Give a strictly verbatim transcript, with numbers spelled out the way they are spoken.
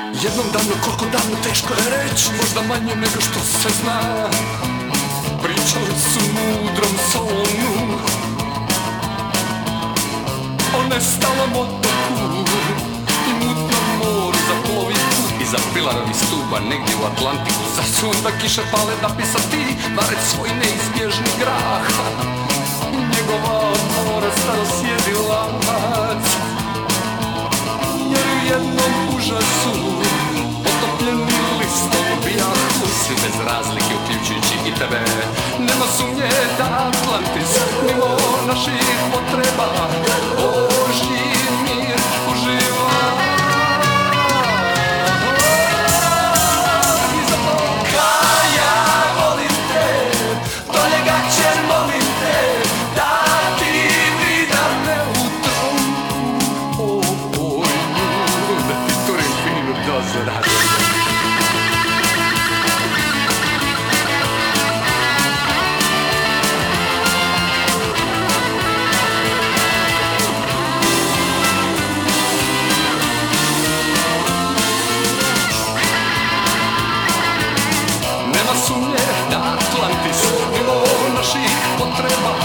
Jednom davno, koliko davno, teško je reći, možda manje nego što se zna. Pričali su mudrom Solonu o nestalom otoku i mutnom moru za plovicu iza pilarovi stuba negdje u Atlantiku. Zar su onda kiše pale da bi sa ti vareć svoj neizbježni grah? Njegova mora staro sjedi lamac, jer u jednom užasu potopljeni listom bijahu. Svi bez razlike, uključujući i tebe. Nema sumnje da Atlantis mimo naših potreba Božji mir uživa. I zato Kaja, volim te, do njega će molim te da ti vidane u trompu opojnu, da ti turim finu dozu rade. Nema sumnje da Atlantis mimo naših potreba